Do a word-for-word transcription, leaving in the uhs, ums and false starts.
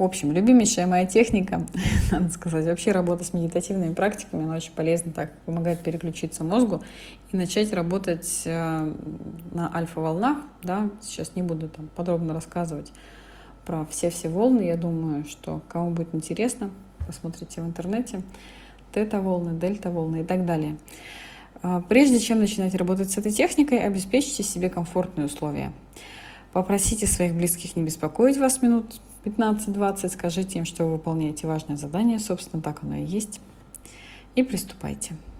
В общем, любимейшая моя техника, надо сказать, вообще работа с медитативными практиками, она очень полезна, так помогает переключиться мозгу и начать работать на альфа-волнах. Да? Сейчас не буду там подробно рассказывать про все-все волны. Я думаю, что кому будет интересно, посмотрите в интернете. Тета-волны, дельта-волны и так далее. Прежде чем начинать работать с этой техникой, обеспечьте себе комфортные условия. Попросите своих близких не беспокоить вас минут пятнадцать-двадцать, скажите им, что вы выполняете важное задание, собственно, так оно и есть, и приступайте.